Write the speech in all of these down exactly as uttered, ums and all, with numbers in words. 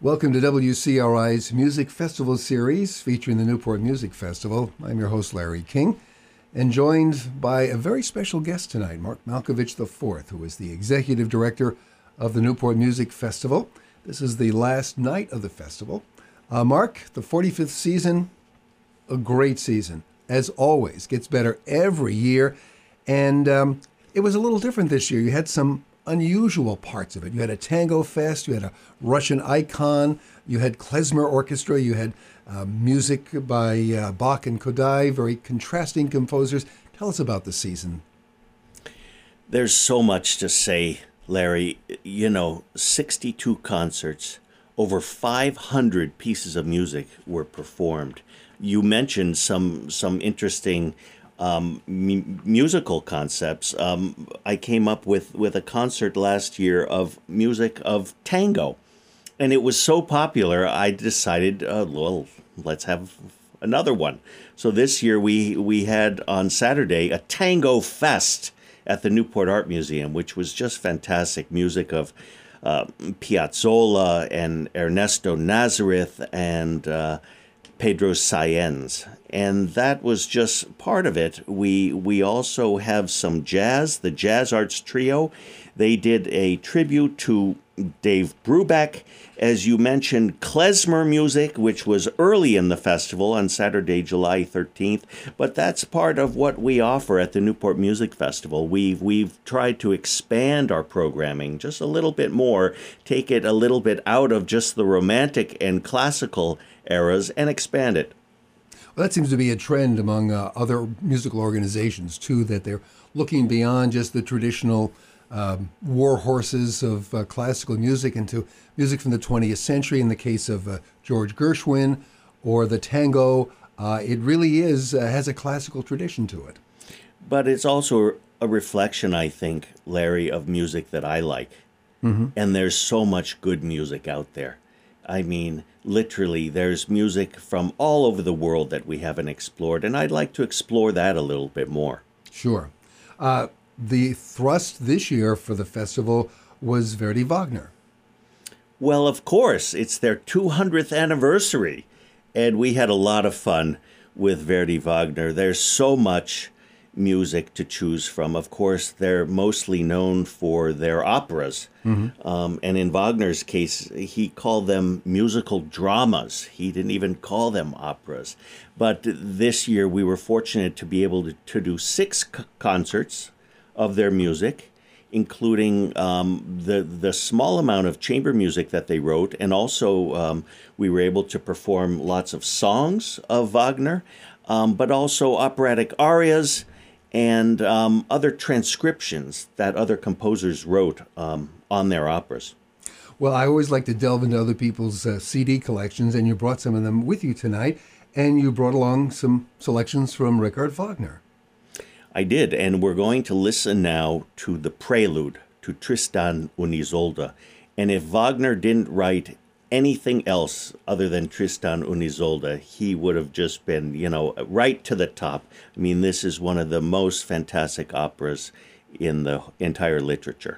Welcome to W C R I's Music Festival series featuring the Newport Music Festival. I'm your host, Larry King, and joined by a very special guest tonight, Mark Malkovich the fourth, who is the Executive Director of the Newport Music Festival. This is the last night of the festival. Uh, Mark, the forty-fifth season, a great season, as always. Gets better every year, and um, it was a little different this year. You had some unusual parts of it. You had a tango fest, you had a Russian icon, you had klezmer orchestra, you had uh, music by uh, Bach and Kodály, very contrasting composers. Tell us about the season. There's so much to say, Larry. You know, sixty-two concerts, over five hundred pieces of music were performed. You mentioned some some interesting Um, m- musical concepts. Um, I came up with, with a concert last year of music of tango, and it was so popular, I decided, uh, well, let's have another one. So this year we, we had on Saturday a tango fest at the Newport Art Museum, which was just fantastic. Music of uh, Piazzolla and Ernesto Nazareth and uh, Pedro Sáenz, and that was just part of it. We we also have some jazz, the Jazz Arts Trio. They did a tribute to Dave Brubeck. As you mentioned, klezmer music, which was early in the festival on Saturday, July thirteenth, but that's part of what we offer at the Newport Music Festival. We've, we've tried to expand our programming just a little bit more, take it a little bit out of just the romantic and classical eras and expand it. Well, that seems to be a trend among uh, other musical organizations, too, that they're looking beyond just the traditional um, war horses of uh, classical music into music from the twentieth century. In the case of uh, George Gershwin or the tango, uh, it really is uh, has a classical tradition to it. But it's also a reflection, I think, Larry, of music that I like. Mm-hmm. And there's so much good music out there. I mean, literally, there's music from all over the world that we haven't explored, and I'd like to explore that a little bit more. Sure. Uh, the thrust this year for the festival was Verdi Wagner. Well, of course, it's their two hundredth anniversary, and we had a lot of fun with Verdi Wagner. There's so much music to choose from. Of course, they're mostly known for their operas. Mm-hmm. Um, and in Wagner's case, he called them musical dramas. He didn't even call them operas. But this year, we were fortunate to be able to, to do six c- concerts of their music, including um, the, the small amount of chamber music that they wrote. And also, um, we were able to perform lots of songs of Wagner, um, but also operatic arias, and um, other transcriptions that other composers wrote um, on their operas. Well, I always like to delve into other people's uh, C D collections, and you brought some of them with you tonight, and you brought along some selections from Richard Wagner. I did, and we're going to listen now to the prelude to Tristan und Isolde. And if Wagner didn't write anything else other than Tristan und Isolde, he would have just been, you know, right to the top. I mean, this is one of the most fantastic operas in the entire literature.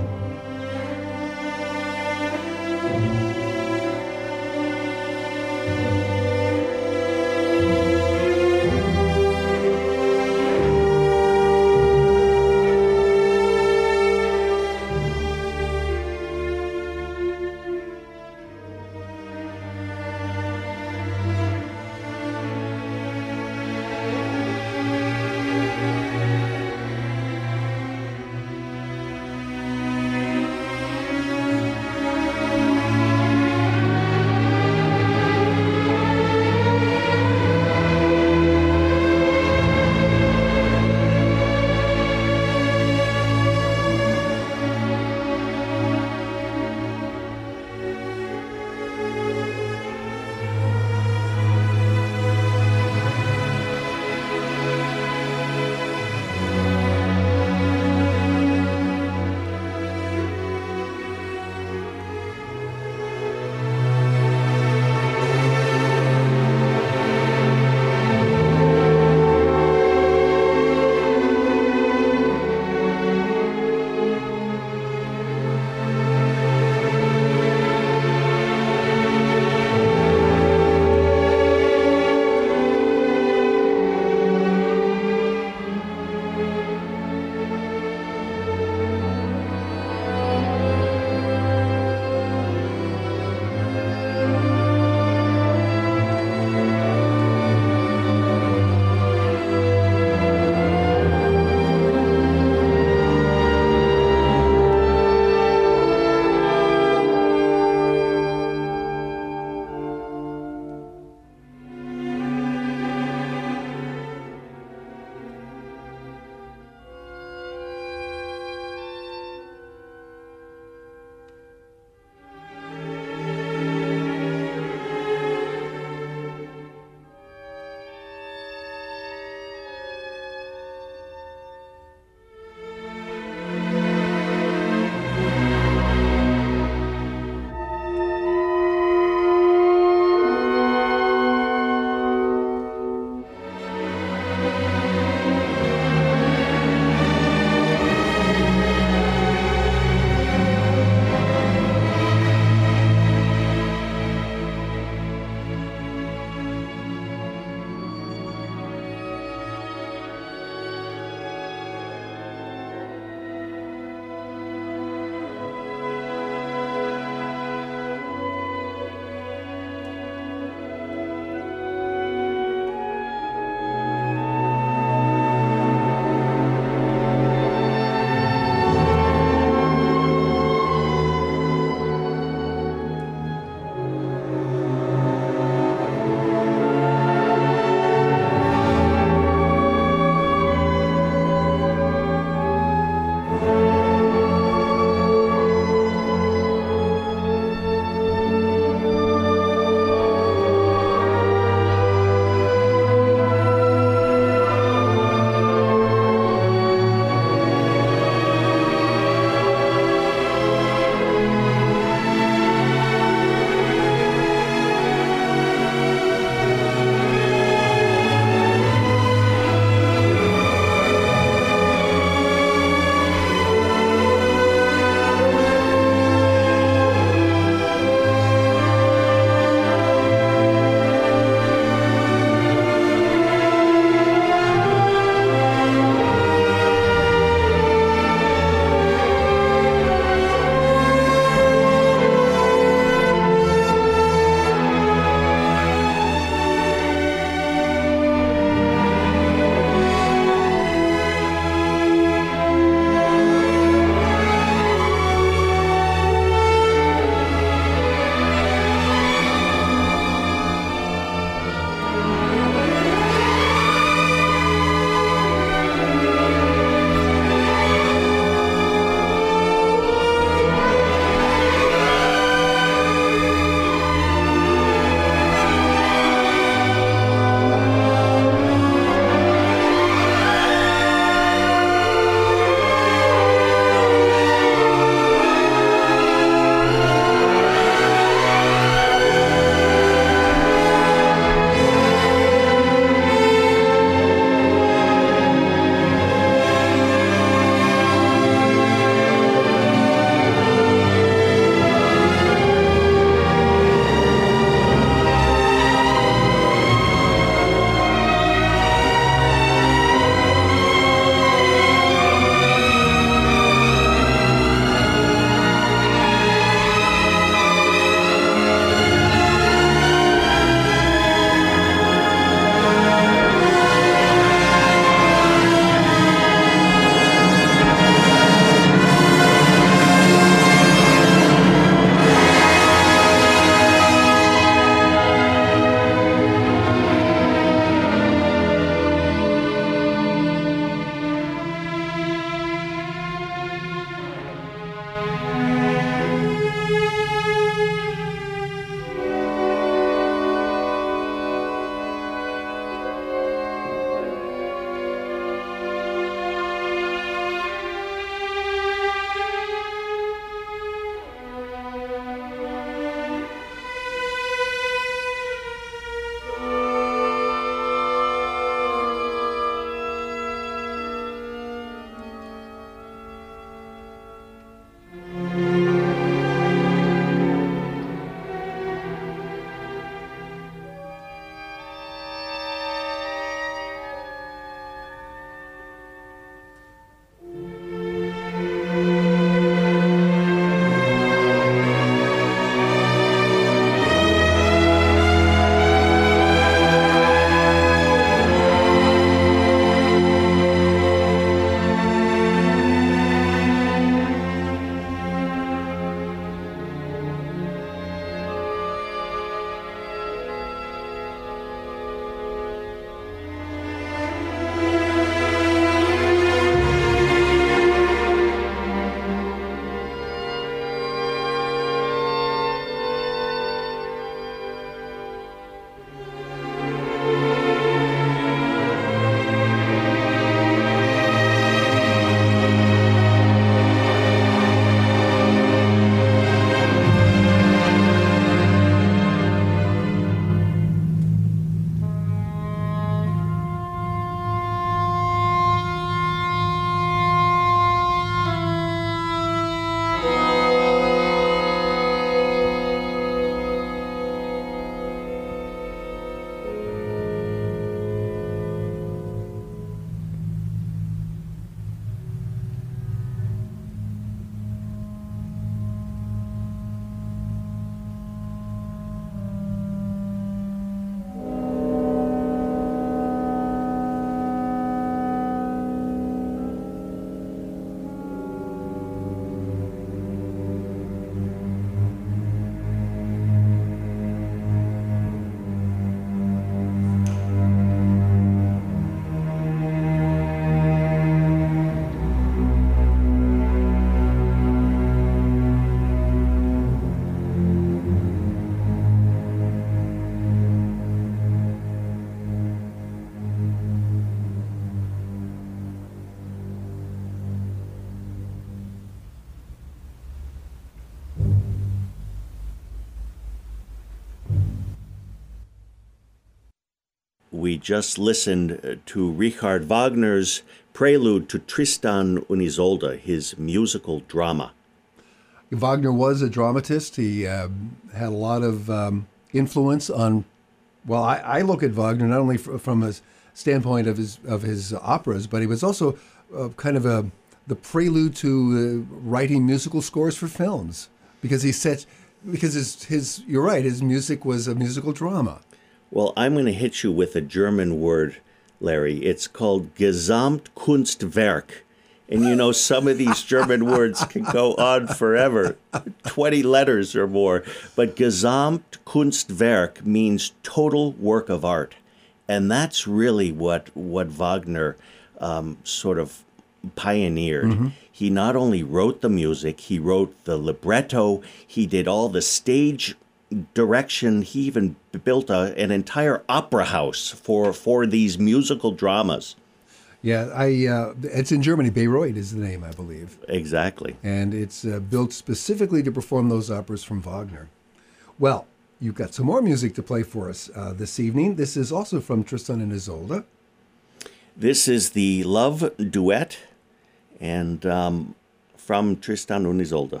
we just listened to Richard Wagner's prelude to Tristan und Isolde, his musical drama. Wagner was a dramatist. He uh, had a lot of um, influence on, well, I, I look at Wagner not only f- from a standpoint of his of his operas, but he was also uh, kind of a the prelude to uh, writing musical scores for films, because he set, because his, his, you're right, his music was a musical drama. Well, I'm going to hit you with a German word, Larry. It's called Gesamtkunstwerk. And you know, some of these German words can go on forever, twenty letters or more. But Gesamtkunstwerk means total work of art. And that's really what, what Wagner um, sort of pioneered. Mm-hmm. He not only wrote the music, he wrote the libretto, he did all the stage direction. He even built a, an entire opera house for, for these musical dramas. Yeah, I. Uh, it's in Germany. Bayreuth is the name, I believe. Exactly. And it's uh, built specifically to perform those operas from Wagner. Well, you've got some more music to play for us uh, this evening. This is also from Tristan and Isolde. This is the love duet, and um, from Tristan und Isolde.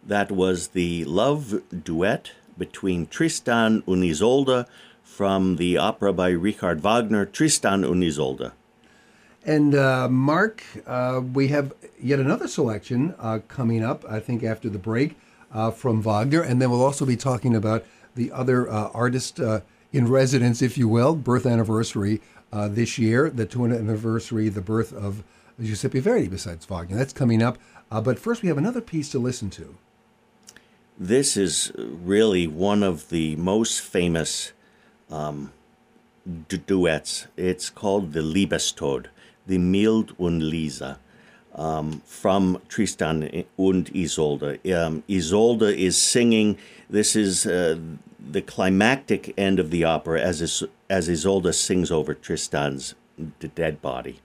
That was the love duet between Tristan und Isolde from the opera by Richard Wagner, Tristan und Isolde. And uh, Mark, uh, we have yet another selection uh, coming up, I think, after the break uh, from Wagner. And then we'll also be talking about the other uh, artist uh, in residence, if you will, birth anniversary uh, this year, the two hundredth anniversary, the birth of Giuseppe Verdi, besides Wagner. That's coming up. Uh, but first, we have another piece to listen to. This is really one of the most famous um, du- duets. It's called the Liebestod, the Mild und Lisa, um, from Tristan und Isolde. Um, Isolde is singing. This is uh, the climactic end of the opera as, is, as Isolde sings over Tristan's d- dead body.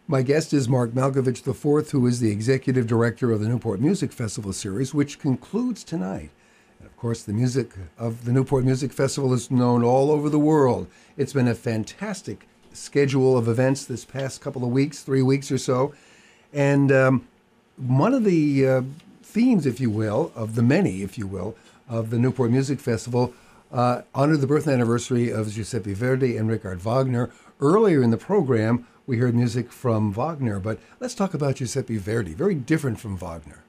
My guest is Mark Malkovich the fourth, who is the executive director of the Newport Music Festival series, which concludes tonight. And of course, the music of the Newport Music Festival is known all over the world. It's been a fantastic schedule of events this past couple of weeks, three weeks or so. And um, one of the uh, themes, if you will, of the many, if you will, of the Newport Music Festival uh, honored the birth anniversary of Giuseppe Verdi and Richard Wagner. Earlier in the program, we heard music from Wagner, but let's talk about Giuseppe Verdi. Very different from Wagner.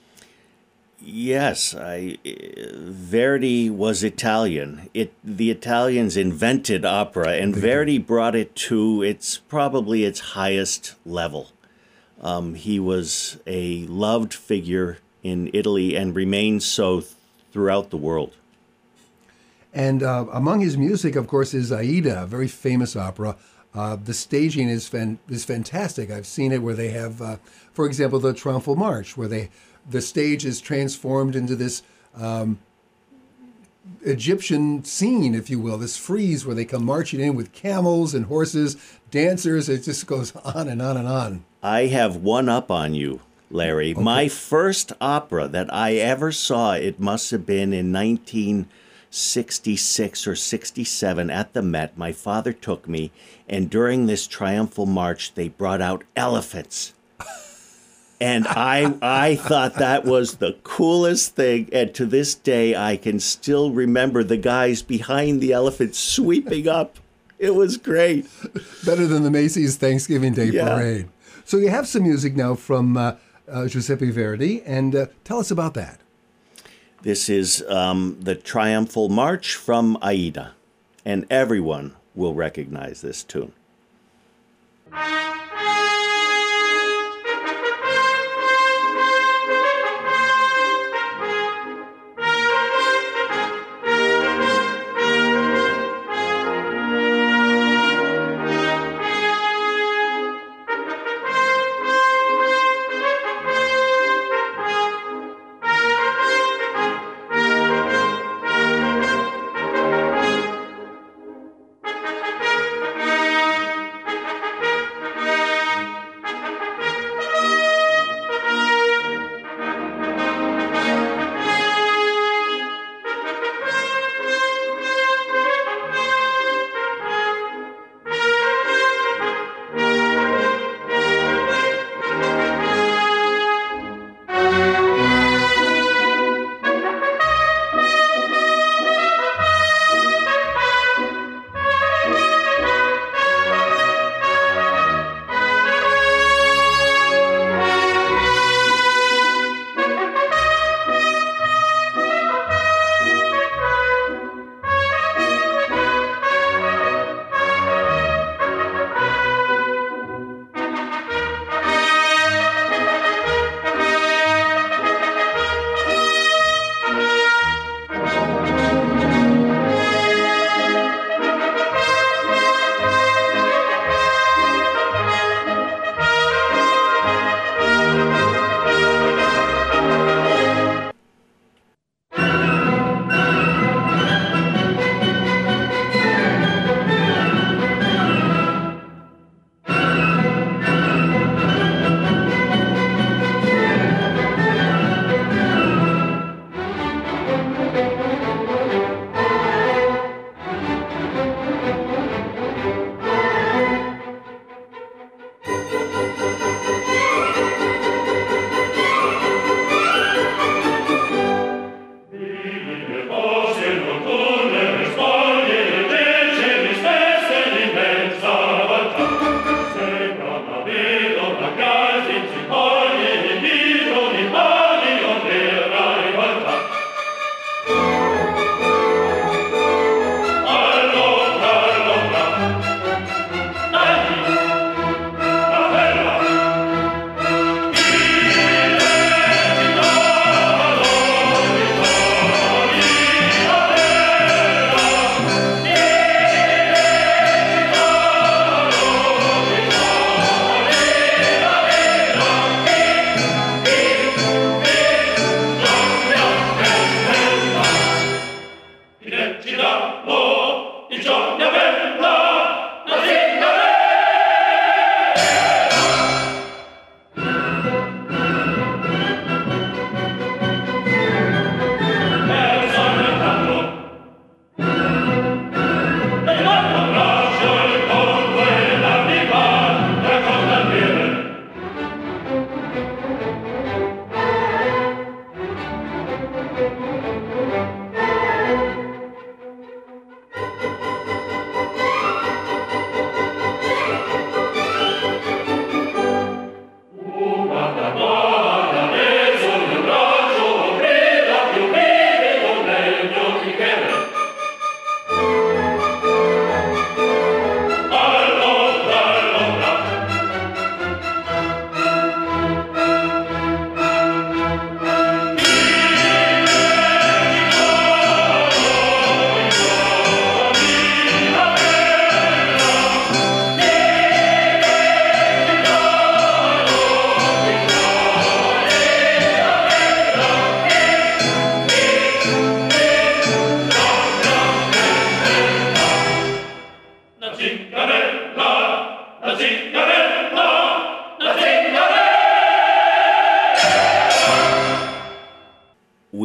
Yes, I, Verdi was Italian. It the Italians invented opera, and Verdi brought it to its probably its highest level. Um, he was a loved figure in Italy and remains so th- throughout the world. And uh, among his music, of course, is Aida, a very famous opera. Uh, the staging is fan- is fantastic. I've seen it where they have, uh, for example, the Triumphal March, where they the stage is transformed into this um, Egyptian scene, if you will, this frieze where they come marching in with camels and horses, dancers. It just goes on and on and on. I have one up on you, Larry. Okay. My first opera that I ever saw, it must have been in nineteen sixty-six or sixty-seven at the Met. My father took me, and during this triumphal march, they brought out elephants. And I I thought that was the coolest thing. And to this day, I can still remember the guys behind the elephants sweeping up. It was great. Better than the Macy's Thanksgiving Day Yeah. Parade. So you have some music now from uh, uh, Giuseppe Verdi, and uh, tell us about that. This is um, the Triumphal March from Aida, and everyone will recognize this tune.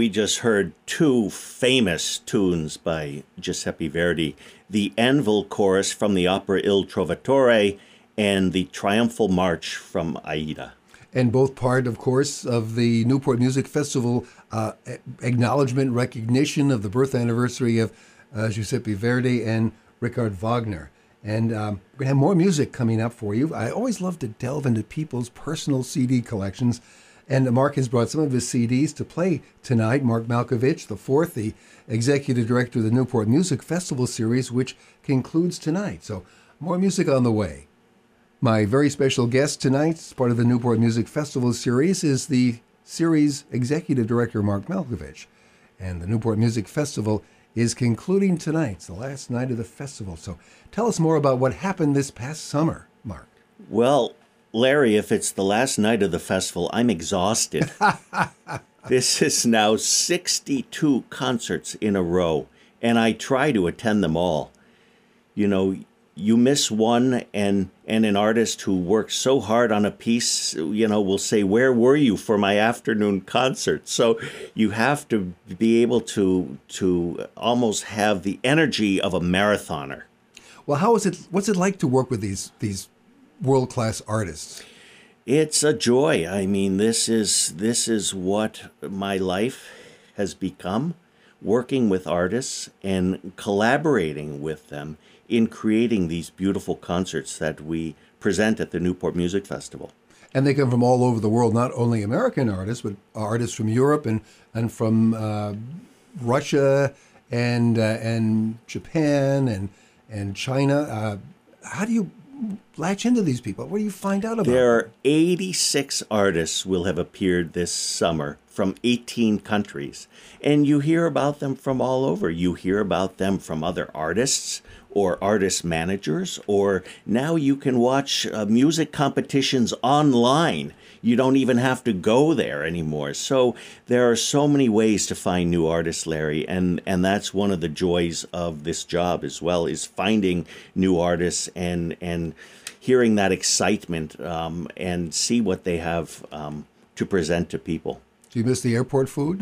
we just heard two famous tunes by Giuseppe Verdi, the Anvil Chorus from the opera Il Trovatore and the Triumphal March from Aida. And both part, of course, of the Newport Music Festival uh, acknowledgement, recognition of the birth anniversary of uh, Giuseppe Verdi and Richard Wagner. And um, we're going to have more music coming up for you. I always love to delve into people's personal C D collections. And Mark has brought some of his C Ds to play tonight. Mark Malkovich, the fourth, the executive director of the Newport Music Festival series, which concludes tonight. So more music on the way. My very special guest tonight, as part of the Newport Music Festival series, is the series executive director, Mark Malkovich. And the Newport Music Festival is concluding tonight. It's the last night of the festival. So tell us more about what happened this past summer, Mark. Well, Larry, if it's the last night of the festival, I'm exhausted. This is now sixty-two concerts in a row, and I try to attend them all. You know, you miss one, and and an artist who works so hard on a piece, you know, will say, "Where were you for my afternoon concert?" So you have to be able to to almost have the energy of a marathoner. Well, how is it? What's it like to work with these these world-class artists? It's a joy. I mean, this is this is what my life has become, working with artists and collaborating with them in creating these beautiful concerts that we present at the Newport Music Festival. And they come from all over the world, not only American artists, but artists from Europe and, and from uh, Russia and uh, and Japan and, and China. Uh, how do you latch into these people? What do you find out about them? There are eighty-six artists will have appeared this summer from eighteen countries. And you hear about them from all over. You hear about them from other artists or artist managers, or now you can watch uh, music competitions online. You don't even have to go there anymore. So there are so many ways to find new artists, Larry, and, and that's one of the joys of this job as well, is finding new artists and and hearing that excitement um, and see what they have um, to present to people. Do you miss the airport food?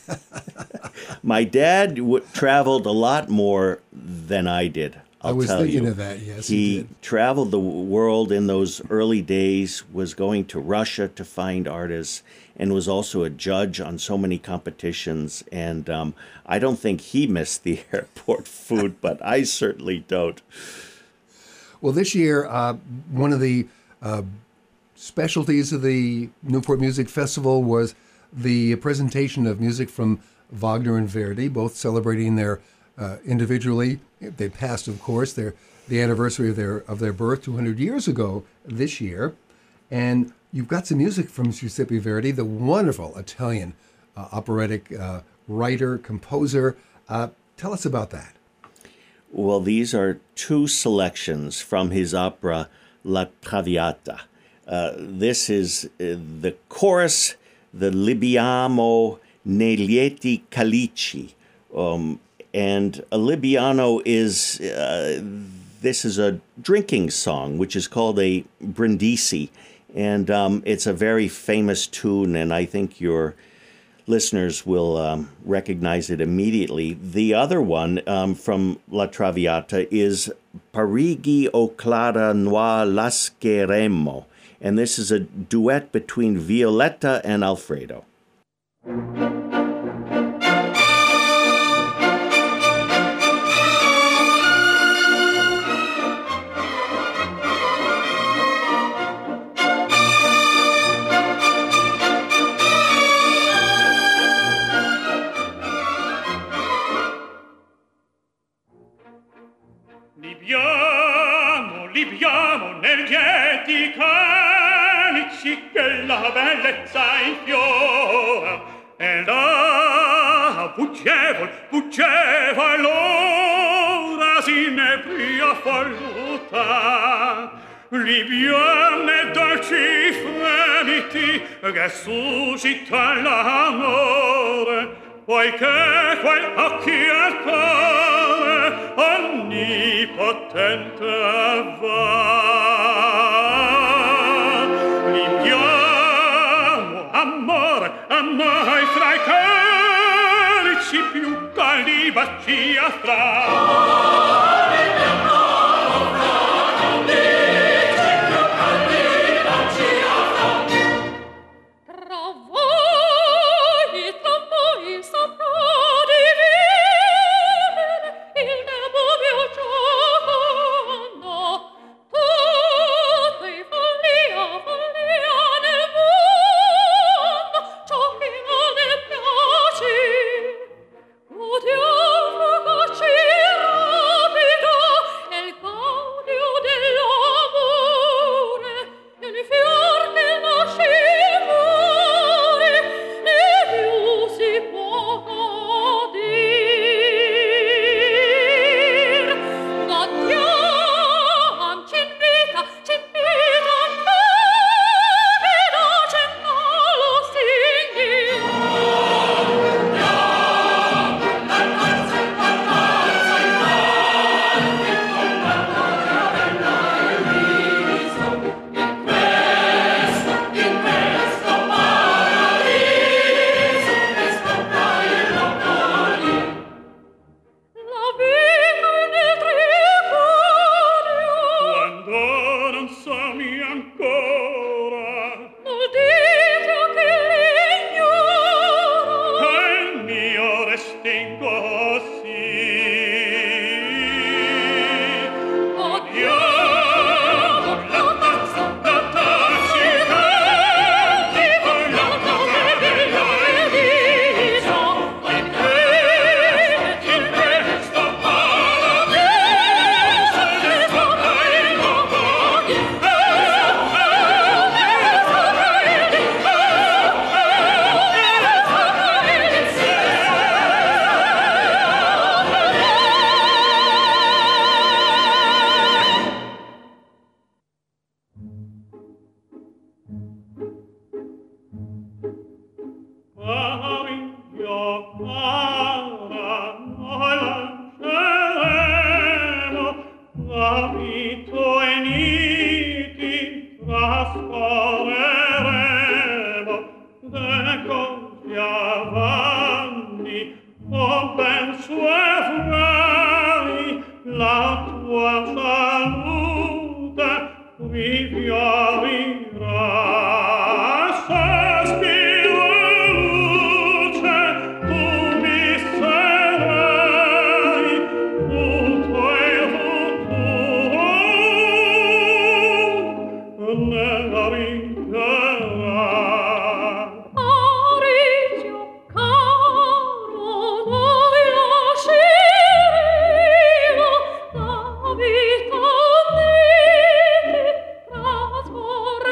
My dad w- traveled a lot more than I did. I'll I was tell thinking you. of that, yes. He, He did. traveled the world in those early days, was going to Russia to find artists, and was also a judge on so many competitions. And um, I don't think he missed the airport food, but I certainly don't. Well, this year, uh, one of the uh, specialties of the Newport Music Festival was the presentation of music from Wagner and Verdi, both celebrating their uh, individually. They passed, of course, their the anniversary of their of their birth two hundred years ago this year. And you've got some music from Giuseppe Verdi, the wonderful Italian uh, operatic uh, writer, composer. Uh, tell us about that. Well, these are two selections from his opera La Traviata. Uh, this is uh, the chorus, the Libbiamo nei lieti calici. Um, and a Libbiano is, uh, this is a drinking song, which is called a brindisi. And um, it's a very famous tune, and I think your listeners will um, recognize it immediately. The other one um, from La Traviata is Parigi o Clara Noir lascheremo. And this is a duet between Violetta and Alfredo. Libiamo, libiamo nel lieti calici che la bellezza infiora, e là fuggevol, fuggeva l'ora s'inebria folluta. Libiamo dolci fremiti che suscita l'amore, poiché quel occhi al cuore onnipotente va. Libiamo, amore, amore fra i si bacia fra. Trasforma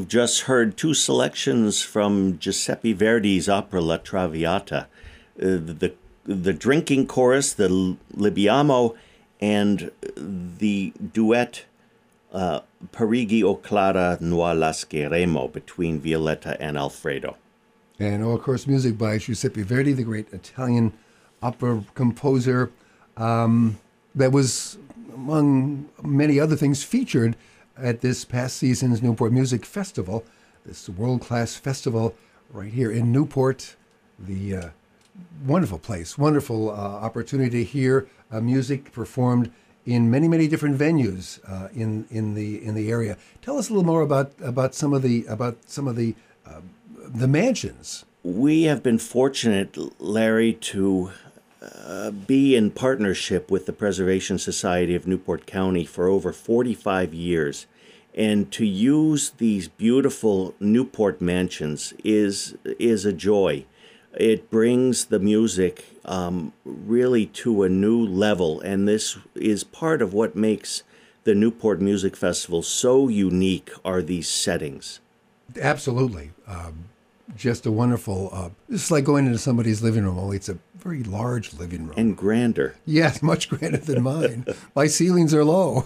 you've just heard two selections from Giuseppe Verdi's opera La Traviata, uh, the the drinking chorus, the Libiamo, and the duet uh, Parigi o Clara noi lasceremo between Violetta and Alfredo. And, oh, of course, music by Giuseppe Verdi, the great Italian opera composer, um, that was, among many other things, featured at this past season's Newport Music Festival, this world-class festival right here in Newport, the uh, wonderful place, wonderful uh, opportunity to hear uh, music performed in many, many different venues uh, in in the in the area. Tell us a little more about about some of the about some of the uh, the mansions. We have been fortunate, Larry, to uh, be in partnership with the Preservation Society of Newport County for over forty-five years. And to use these beautiful Newport mansions is is a joy. It brings the music um, really to a new level, and this is part of what makes the Newport Music Festival so unique, are these settings. Absolutely. Um, just a wonderful, uh, it's like going into somebody's living room, only it's a very large living room. And grander. Yes, much grander than mine. My ceilings are low.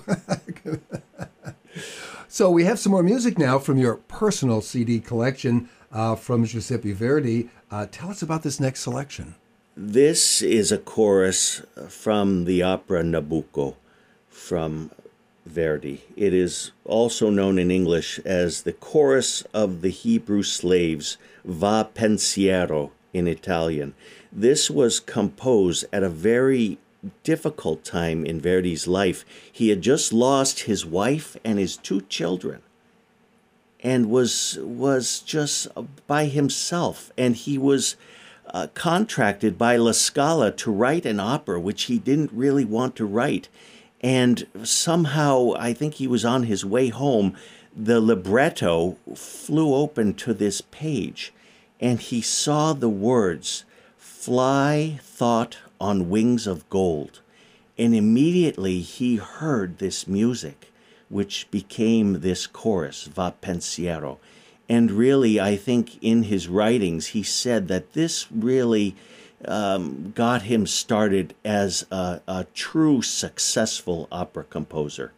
So we have some more music now from your personal C D collection uh, from Giuseppe Verdi. Uh, tell us about this next selection. This is a chorus from the opera Nabucco from Verdi. It is also known in English as the Chorus of the Hebrew Slaves, Va Pensiero in Italian. This was composed at a very difficult time in Verdi's life. He had just lost his wife and his two children and was was just by himself. And he was uh, contracted by La Scala to write an opera which he didn't really want to write. And somehow, I think he was on his way home, the libretto flew open to this page, and he saw the words, "Fly, thought, on wings of gold." And immediately he heard this music, which became this chorus, Va Pensiero. And really, I think in his writings, he said that this really um, got him started as a, a true successful opera composer.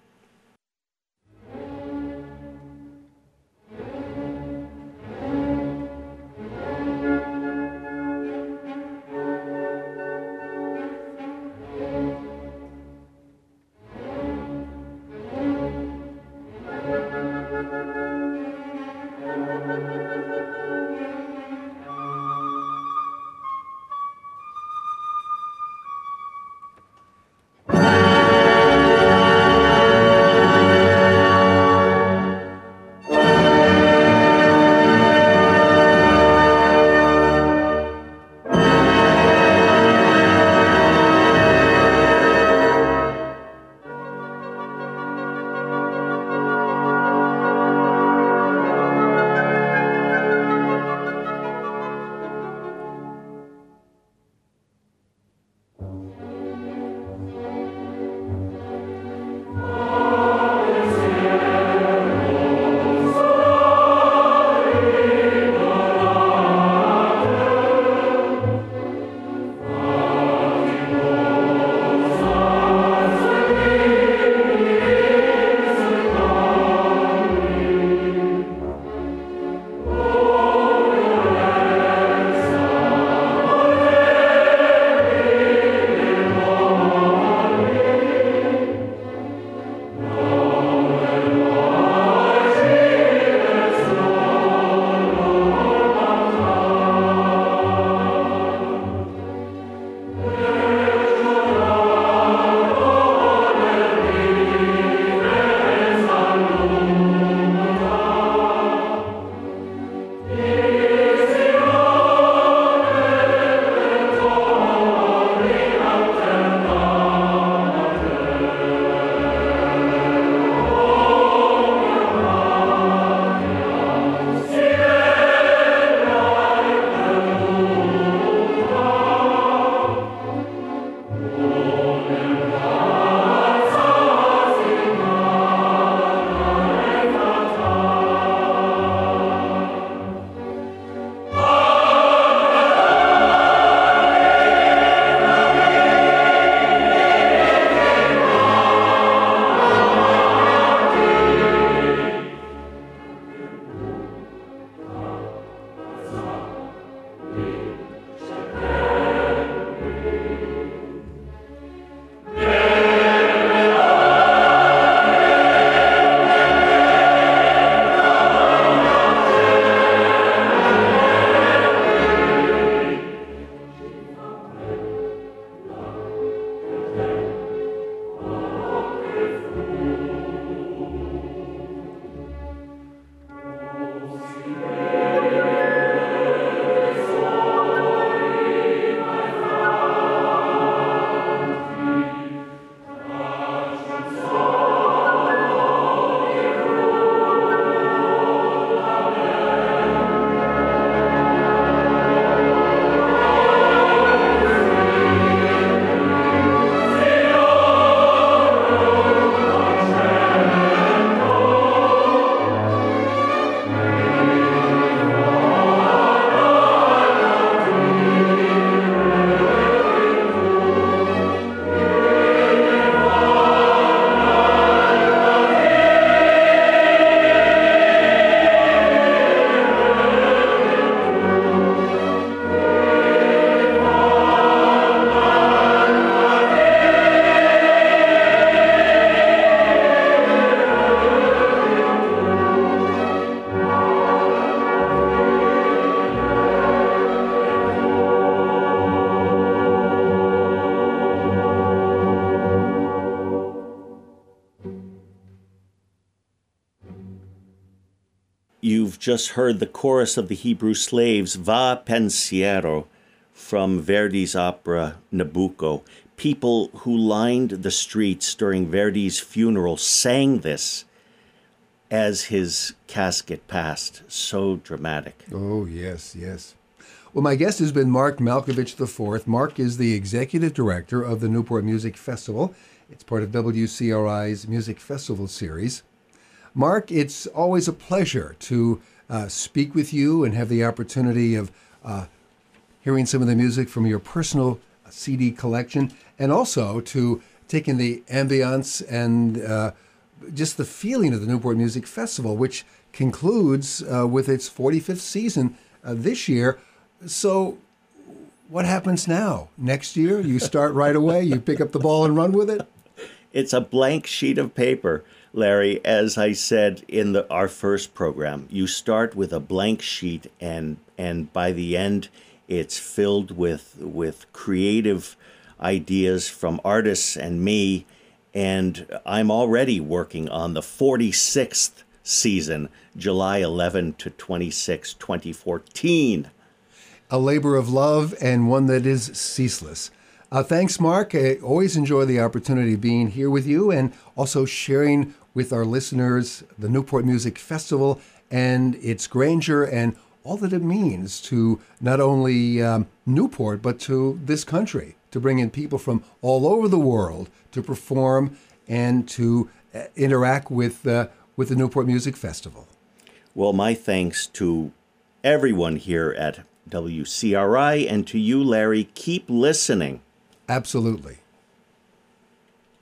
you've just heard the chorus of the Hebrew slaves, Va Pensiero, from Verdi's opera Nabucco. People who lined the streets during Verdi's funeral sang this as his casket passed. So dramatic. Oh, yes, yes. Well, my guest has been Mark Malkovich the fourth. Mark is the executive director of the Newport Music Festival. It's part of W C R I's Music Festival series. Mark, it's always a pleasure to uh, speak with you and have the opportunity of uh, hearing some of the music from your personal C D collection, and also to take in the ambience and uh, just the feeling of the Newport Music Festival, which concludes uh, with its forty-fifth season uh, this year. So what happens now? Next year, you start right away? You pick up the ball and run with it? It's a blank sheet of paper, Larry. As I said in the, our first program, you start with a blank sheet, and and by the end, it's filled with with creative ideas from artists and me. And I'm already working on the forty-sixth season, July eleventh to twenty-sixth, twenty fourteen. A labor of love, and one that is ceaseless. Uh, thanks, Mark. I always enjoy the opportunity of being here with you and also sharing with our listeners the Newport Music Festival and its grandeur and all that it means to not only um, Newport, but to this country, to bring in people from all over the world to perform and to uh, interact with, uh, with the Newport Music Festival. Well, my thanks to everyone here at W C R I, and to you, Larry. Keep listening. Absolutely.